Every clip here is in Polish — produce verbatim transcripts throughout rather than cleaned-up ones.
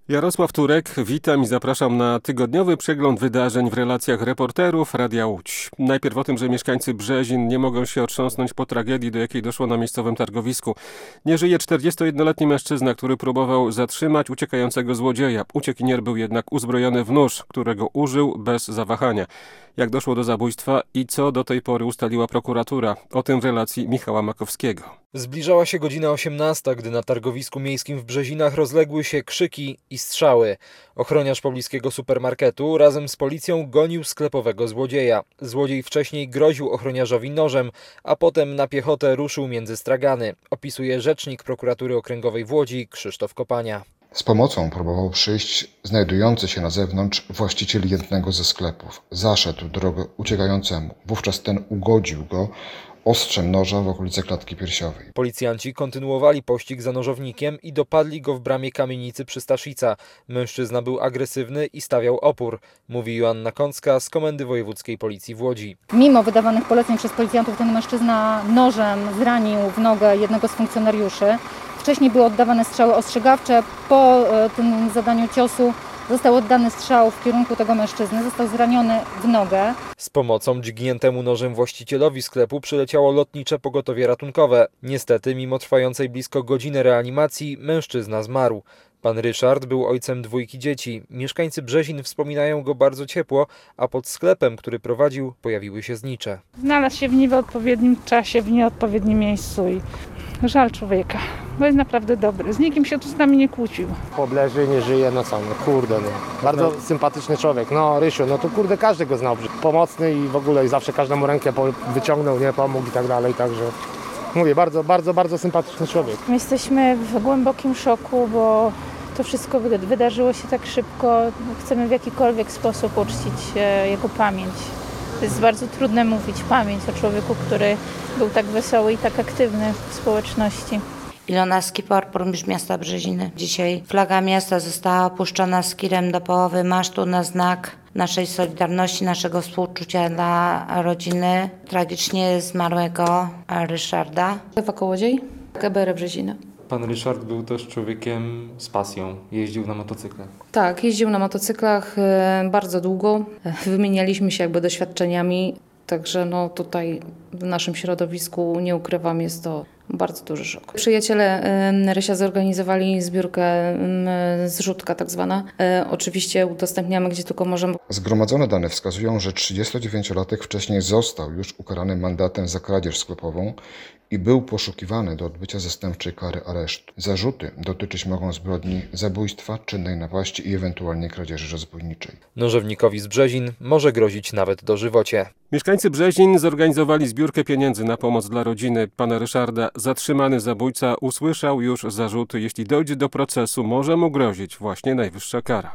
Jarosław Turek, witam i zapraszam na tygodniowy przegląd wydarzeń w relacjach reporterów Radia Łódź. Najpierw o tym, że mieszkańcy Brzezin nie mogą się otrząsnąć po tragedii, do jakiej doszło na miejscowym targowisku. Nie żyje czterdziestojednoletni mężczyzna, który próbował zatrzymać uciekającego złodzieja. Uciekinier był jednak uzbrojony w nóż, którego użył bez zawahania. Jak doszło do zabójstwa i co do tej pory ustaliła prokuratura? O tym w relacji Michała Makowskiego. Zbliżała się godzina osiemnasta, gdy na targowisku miejskim w Brzezinach rozległy się krzyki i strzały. Ochroniarz pobliskiego supermarketu razem z policją gonił sklepowego złodzieja. Złodziej wcześniej groził ochroniarzowi nożem, a potem na piechotę ruszył między stragany. Opisuje rzecznik prokuratury okręgowej w Łodzi Krzysztof Kopania. Z pomocą próbował przyjść znajdujący się na zewnątrz właściciel jednego ze sklepów. Zaszedł drogę uciekającemu. Wówczas ten ugodził go ostrzem noża w okolicy klatki piersiowej. Policjanci kontynuowali pościg za nożownikiem i dopadli go w bramie kamienicy przy Staszica. Mężczyzna był agresywny i stawiał opór, mówi Joanna Kącka z Komendy Wojewódzkiej Policji w Łodzi. Mimo wydawanych poleceń przez policjantów ten mężczyzna nożem zranił w nogę jednego z funkcjonariuszy. Wcześniej były oddawane strzały ostrzegawcze. Po tym zadaniu ciosu został oddany strzał w kierunku tego mężczyzny. Został zraniony w nogę. Z pomocą dźgniętemu nożem właścicielowi sklepu przyleciało lotnicze pogotowie ratunkowe. Niestety, mimo trwającej blisko godziny reanimacji, mężczyzna zmarł. Pan Ryszard był ojcem dwójki dzieci. Mieszkańcy Brzezin wspominają go bardzo ciepło, a pod sklepem, który prowadził, pojawiły się znicze. Znalazł się w nieodpowiednim czasie, w nieodpowiednim miejscu i żal człowieka, bo jest naprawdę dobry. Z nikim się tu z nami nie kłócił. Po Bleży nie żyje, no co, no kurde, no. Bardzo no. sympatyczny człowiek, no Rysiu, no to kurde każdy go znał. Pomocny i w ogóle i zawsze każdemu rękę wyciągnął, nie, pomógł i tak dalej, także mówię, bardzo, bardzo, bardzo sympatyczny człowiek. My jesteśmy w głębokim szoku, bo to wszystko wydarzyło się tak szybko. Chcemy w jakikolwiek sposób uczcić jego pamięć. To jest bardzo trudne mówić pamięć o człowieku, który był tak wesoły i tak aktywny w społeczności. Ilona Skipor, burmistrz miasta Brzeziny. Dzisiaj flaga miasta została opuszczona z kirem do połowy masztu na znak naszej solidarności, naszego współczucia dla rodziny tragicznie zmarłego Ryszarda. Ewa Kołodziej, K B R Brzezina. Pan Ryszard był też człowiekiem z pasją, jeździł na motocyklach. Tak, jeździł na motocyklach bardzo długo, wymienialiśmy się jakby doświadczeniami, także no tutaj w naszym środowisku, nie ukrywam, jest to bardzo duży szok. Przyjaciele Rysia zorganizowali zbiórkę zrzutka tak zwana. Oczywiście udostępniamy gdzie tylko możemy. Zgromadzone dane wskazują, że trzydziestodziewięciolatek wcześniej został już ukarany mandatem za kradzież sklepową i był poszukiwany do odbycia zastępczej kary aresztu. Zarzuty dotyczyć mogą zbrodni zabójstwa, czynnej napaści i ewentualnie kradzieży rozbójniczej. Nożownikowi z Brzezin może grozić nawet dożywocie. Mieszkańcy Brzezin zorganizowali zbiórkę pieniędzy na pomoc dla rodziny pana Ryszarda. Zatrzymany zabójca usłyszał już zarzuty. Jeśli dojdzie do procesu, może mu grozić właśnie najwyższa kara.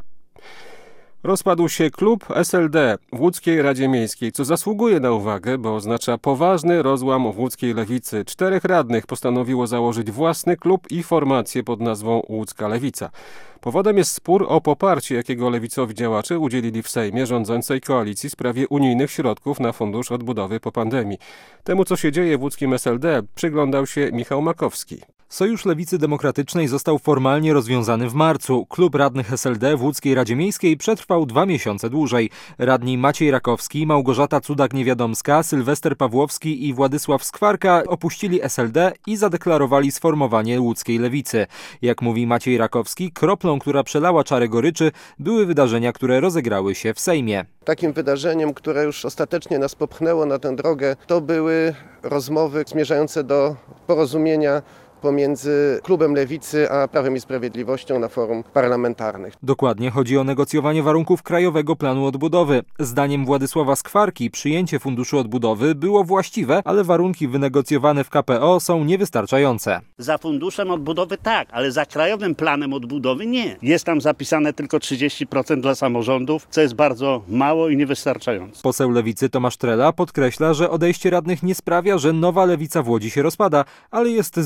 Rozpadł się klub S L D w Łódzkiej Radzie Miejskiej, co zasługuje na uwagę, bo oznacza poważny rozłam w łódzkiej lewicy. Czterech radnych postanowiło założyć własny klub i formację pod nazwą Łódzka Lewica. Powodem jest spór o poparcie, jakiego lewicowi działacze udzielili w Sejmie rządzącej koalicji w sprawie unijnych środków na Fundusz Odbudowy po pandemii. Temu, co się dzieje w łódzkim S L D, przyglądał się Michał Makowski. Sojusz Lewicy Demokratycznej został formalnie rozwiązany w marcu. Klub radnych S L D w Łódzkiej Radzie Miejskiej przetrwał dwa miesiące dłużej. Radni Maciej Rakowski, Małgorzata Cudak-Niewiadomska, Sylwester Pawłowski i Władysław Skwarka opuścili S L D i zadeklarowali sformowanie Łódzkiej Lewicy. Jak mówi Maciej Rakowski, kroplą, która przelała czarę goryczy, były wydarzenia, które rozegrały się w Sejmie. Takim wydarzeniem, które już ostatecznie nas popchnęło na tę drogę, to były rozmowy zmierzające do porozumienia pomiędzy Klubem Lewicy a Prawem i Sprawiedliwością na forum parlamentarnych. Dokładnie chodzi o negocjowanie warunków Krajowego Planu Odbudowy. Zdaniem Władysława Skwarki przyjęcie Funduszu Odbudowy było właściwe, ale warunki wynegocjowane w K P O są niewystarczające. Za Funduszem Odbudowy tak, ale za Krajowym Planem Odbudowy nie. Jest tam zapisane tylko trzydzieści procent dla samorządów, co jest bardzo mało i niewystarczające. Poseł Lewicy Tomasz Trela podkreśla, że odejście radnych nie sprawia, że nowa Lewica w Łodzi się rozpada, ale jest zdziwiony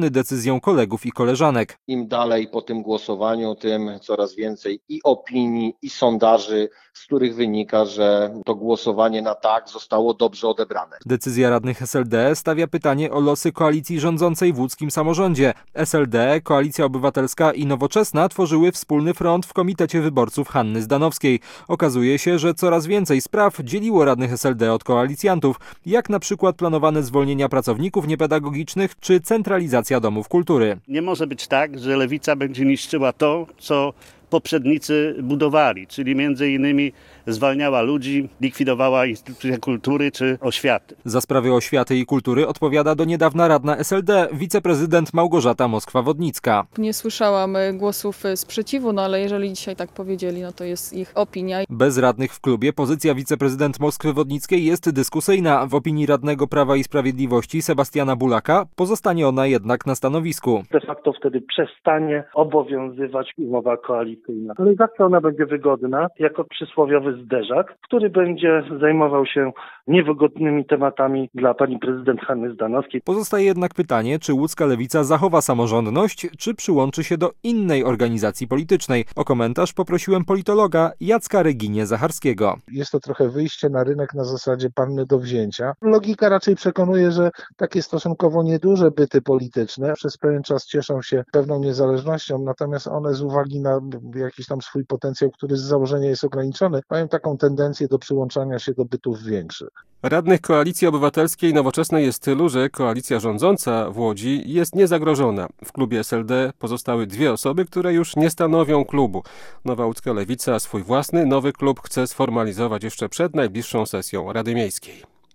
zaskoczony decyzją kolegów i koleżanek. Im dalej po tym głosowaniu, tym coraz więcej i opinii, i sondaży, z których wynika, że to głosowanie na tak zostało dobrze odebrane. Decyzja radnych S L D stawia pytanie o losy koalicji rządzącej w łódzkim samorządzie. S L D, Koalicja Obywatelska i Nowoczesna tworzyły wspólny front w Komitecie Wyborców Hanny Zdanowskiej. Okazuje się, że coraz więcej spraw dzieliło radnych S L D od koalicjantów, jak na przykład planowane zwolnienia pracowników niepedagogicznych czy centralizacja domów kultury. Nie może być tak, że lewica będzie niszczyła to, co poprzednicy budowali, czyli między innymi zwalniała ludzi, likwidowała instytucje kultury czy oświaty. Za sprawy oświaty i kultury odpowiada do niedawna radna S L D, wiceprezydent Małgorzata Moskwa-Wodnicka. Nie słyszałam głosów sprzeciwu, no ale jeżeli dzisiaj tak powiedzieli, no to jest ich opinia. Bez radnych w klubie pozycja wiceprezydent Moskwy-Wodnickiej jest dyskusyjna. W opinii radnego Prawa i Sprawiedliwości Sebastiana Bulaka pozostanie ona jednak na stanowisku. De facto wtedy przestanie obowiązywać umowa koalicyjna. Ale zawsze ona będzie wygodna jako przysłowiowy zderzak, który będzie zajmował się niewygodnymi tematami dla pani prezydent Hanny Zdanowskiej. Pozostaje jednak pytanie, czy łódzka lewica zachowa samorządność, czy przyłączy się do innej organizacji politycznej. O komentarz poprosiłem politologa Jacka Reginię-Zacharskiego. Jest to trochę wyjście na rynek na zasadzie panny do wzięcia. Logika raczej przekonuje, że takie stosunkowo nieduże byty polityczne przez pewien czas cieszą się pewną niezależnością, natomiast one z uwagi na jakiś tam swój potencjał, który z założenia jest ograniczony, mają taką tendencję do przyłączania się do bytów większych. Radnych Koalicji Obywatelskiej Nowoczesnej jest tylu, że koalicja rządząca w Łodzi jest niezagrożona. W klubie S L D pozostały dwie osoby, które już nie stanowią klubu. Nowa łódzka lewica swój własny nowy klub chce sformalizować jeszcze przed najbliższą sesją Rady Miejskiej.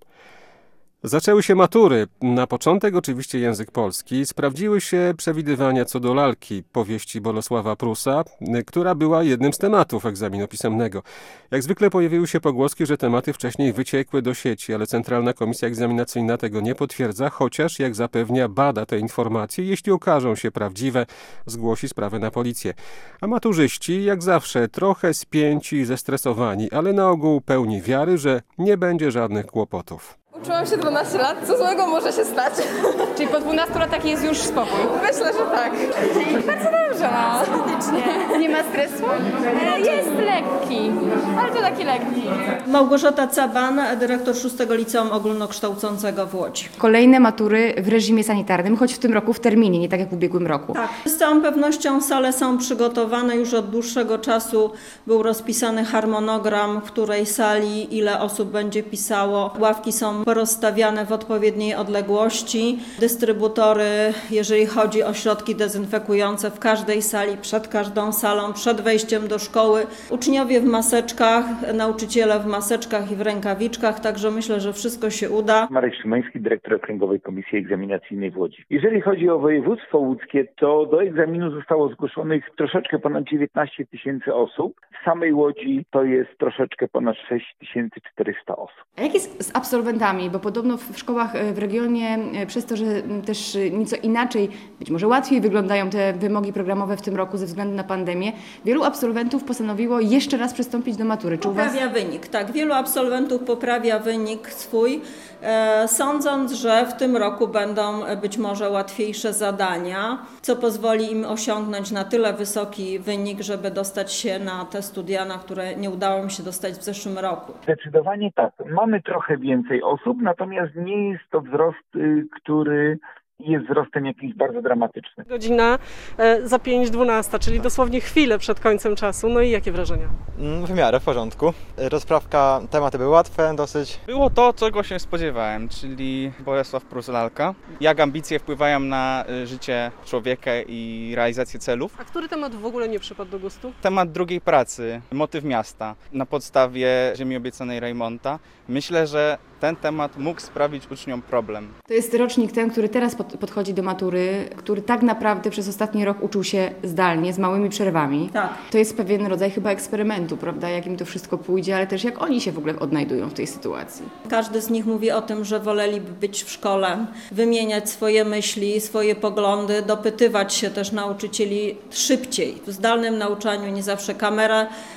Zaczęły się matury. Na początek oczywiście język polski. Sprawdziły się przewidywania co do lalki powieści Bolesława Prusa, która była jednym z tematów egzaminu pisemnego. Jak zwykle pojawiły się pogłoski, że tematy wcześniej wyciekły do sieci, ale Centralna Komisja Egzaminacyjna tego nie potwierdza, chociaż jak zapewnia bada te informacje. Jeśli okażą się prawdziwe, zgłosi sprawę na policję. A maturzyści jak zawsze trochę spięci i zestresowani, ale na ogół pełni wiary, że nie będzie żadnych kłopotów. Uczyłam się dwanaście lat, co złego może się stać? Czyli po dwunastu latach jest już spokój? Myślę, że tak. Bardzo dobrze, no. Faktycznie. Nie ma stresu? Jest lekki, ale to taki lekki. Małgorzata Caban, dyrektor szóstego Liceum Ogólnokształcącego w Łodzi. Kolejne matury w reżimie sanitarnym, choć w tym roku w terminie, nie tak jak w ubiegłym roku. Tak, z całą pewnością sale są przygotowane. Już od dłuższego czasu był rozpisany harmonogram, w której sali ile osób będzie pisało. Ławki są porozstawiane w odpowiedniej odległości. Dystrybutory, jeżeli chodzi o środki dezynfekujące w każdej sali, przed każdą salą, przed wejściem do szkoły. Uczniowie w maseczkach, nauczyciele w maseczkach i w rękawiczkach, także myślę, że wszystko się uda. Marek Szymański, dyrektor Okręgowej Komisji Egzaminacyjnej w Łodzi. Jeżeli chodzi o województwo łódzkie, to do egzaminu zostało zgłoszonych troszeczkę ponad dziewiętnaście tysięcy osób. W samej Łodzi to jest troszeczkę ponad sześć tysięcy czterysta osób. A jak jest z absolwentami? Bo podobno w szkołach w regionie, przez to, że też nieco inaczej, być może łatwiej wyglądają te wymogi programowe w tym roku ze względu na pandemię, wielu absolwentów postanowiło jeszcze raz przystąpić do matury. Czy poprawia was... wynik, tak. Wielu absolwentów poprawia wynik swój, e, sądząc, że w tym roku będą być może łatwiejsze zadania, co pozwoli im osiągnąć na tyle wysoki wynik, żeby dostać się na te studia, na które nie udało mi się dostać w zeszłym roku. Zdecydowanie tak. Mamy trochę więcej osób, natomiast nie jest to wzrost, który jest wzrostem jakiś bardzo dramatyczny. Godzina za pięć dwunasta, czyli dosłownie chwilę przed końcem czasu. No i jakie wrażenia? W miarę w porządku. Rozprawka, tematy były łatwe dosyć. Było to, czego się spodziewałem, czyli Bolesław Prus lalka. Jak ambicje wpływają na życie człowieka i realizację celów. A który temat w ogóle nie przypadł do gustu? Temat drugiej pracy, motyw miasta, na podstawie Ziemi obiecanej Reymonta. Myślę, że ten temat mógł sprawić uczniom problem. To jest rocznik ten, który teraz pod, podchodzi do matury, który tak naprawdę przez ostatni rok uczył się zdalnie, z małymi przerwami. Tak. To jest pewien rodzaj chyba eksperymentu, prawda, jak im to wszystko pójdzie, ale też jak oni się w ogóle odnajdują w tej sytuacji. Każdy z nich mówi o tym, że woleliby być w szkole, wymieniać swoje myśli, swoje poglądy, dopytywać się też nauczycieli szybciej. W zdalnym nauczaniu nie zawsze kamera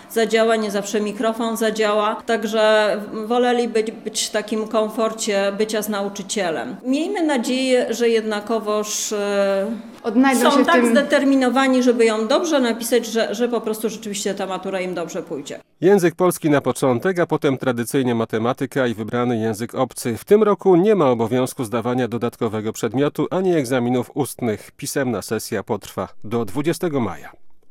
zadziała, nie zawsze mikrofon zadziała, także woleli być, być w takim komforcie bycia z nauczycielem. Miejmy nadzieję, że jednakowoż Odnajdą są się w tak tym... zdeterminowani, żeby ją dobrze napisać, że, że po prostu rzeczywiście ta matura im dobrze pójdzie. Język polski na początek, a potem tradycyjnie matematyka i wybrany język obcy. W tym roku nie ma obowiązku zdawania dodatkowego przedmiotu ani egzaminów ustnych. Pisemna sesja potrwa do dwudziestego maja.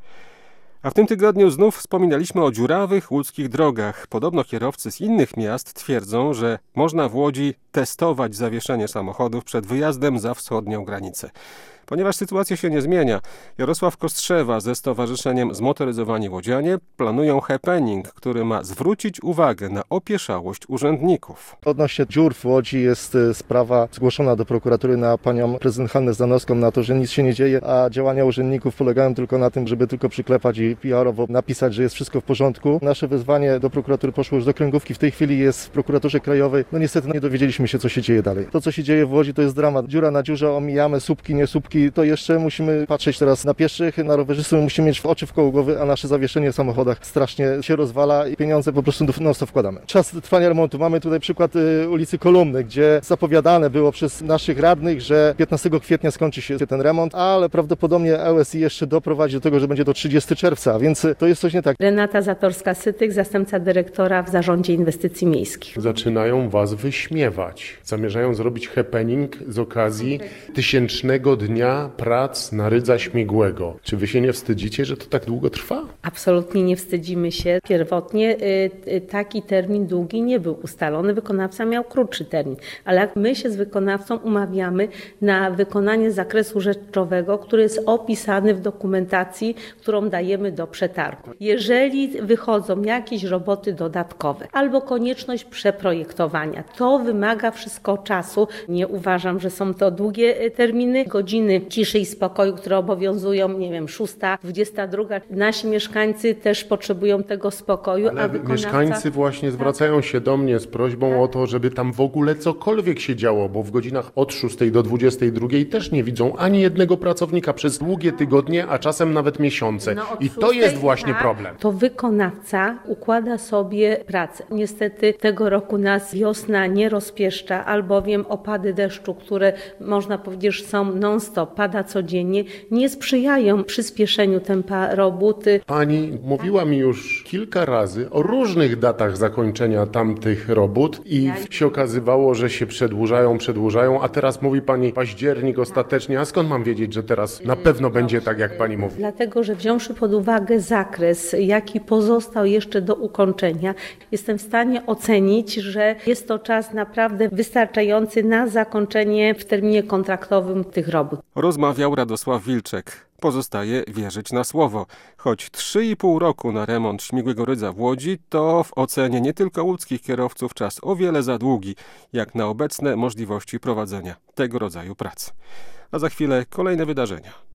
A w tym tygodniu znów wspominaliśmy o dziurawych łódzkich drogach. Podobno kierowcy z innych miast twierdzą, że można w Łodzi testować zawieszenie samochodów przed wyjazdem za wschodnią granicę. Ponieważ sytuacja się nie zmienia, Jarosław Kostrzewa ze Stowarzyszeniem Zmotoryzowani Łodzianie planują happening, który ma zwrócić uwagę na opieszałość urzędników. Odnośnie dziur w Łodzi jest sprawa zgłoszona do prokuratury na panią prezydent Hannę Zdanowską na to, że nic się nie dzieje, a działania urzędników polegają tylko na tym, żeby tylko przyklepać i P R-owo napisać, że jest wszystko w porządku. Nasze wezwanie do prokuratury poszło już do kręgówki, w tej chwili jest w prokuraturze krajowej. No niestety nie dowiedzieliśmy się, co się dzieje dalej. To, co się dzieje w Łodzi, to jest dramat. Dziura na dziurze, omijamy słupki, nie słupki. To jeszcze musimy patrzeć teraz na pieszych, na rowerzystów, musimy mieć oczy w koło głowy, a nasze zawieszenie w samochodach strasznie się rozwala i pieniądze po prostu do nas to wkładamy. Czas trwania remontu. Mamy tutaj przykład y, ulicy Kolumny, gdzie zapowiadane było przez naszych radnych, że piętnastego kwietnia skończy się ten remont, ale prawdopodobnie L S I jeszcze doprowadzi do tego, że będzie do trzydziestego czerwca, więc to jest coś nie tak. Renata Zatorska-Sytyk, zastępca dyrektora w Zarządzie Inwestycji Miejskich. Zaczynają was wyśmiewać. Zamierzają zrobić happening z okazji tysięcznego dnia prac na Rydza Śmigłego. Czy wy się nie wstydzicie, że to tak długo trwa? Absolutnie nie wstydzimy się. Pierwotnie y, y, taki termin długi nie był ustalony. Wykonawca miał krótszy termin. Ale jak my się z wykonawcą umawiamy na wykonanie zakresu rzeczowego, który jest opisany w dokumentacji, którą dajemy do przetargu. Jeżeli wychodzą jakieś roboty dodatkowe albo konieczność przeprojektowania, to wymaga wszystko czasu. Nie uważam, że są to długie terminy, godziny ciszy i spokoju, które obowiązują, nie wiem, szósta, dwudziesta druga. Nasi mieszkańcy też potrzebują tego spokoju, ale a wykonawca... mieszkańcy właśnie zwracają się do mnie z prośbą tak. o to, żeby tam w ogóle cokolwiek się działo, bo w godzinach od szóstej do dwudziestej drugiej też nie widzą ani jednego pracownika przez długie tygodnie, a czasem nawet miesiące. No, I to jest właśnie tak, problem. To wykonawca układa sobie pracę. Niestety tego roku nas wiosna nie rozpieszcza, albowiem opady deszczu, które można powiedzieć, że są non-stop, pada codziennie, nie sprzyjają przyspieszeniu tempa roboty. Pani mówiła mi już kilka razy o różnych datach zakończenia tamtych robót i ja... się okazywało, że się przedłużają, przedłużają, a teraz mówi pani październik ostatecznie. A skąd mam wiedzieć, że teraz na pewno będzie tak, jak pani mówi? Dlatego, że wziąwszy pod uwagę zakres, jaki pozostał jeszcze do ukończenia, jestem w stanie ocenić, że jest to czas naprawdę wystarczający na zakończenie w terminie kontraktowym tych robót. Rozmawiał Radosław Wilczek. Pozostaje wierzyć na słowo. Choć trzy i pół roku na remont Śmigłego Rydza w Łodzi, to w ocenie nie tylko łódzkich kierowców czas o wiele za długi, jak na obecne możliwości prowadzenia tego rodzaju prac. A za chwilę kolejne wydarzenia.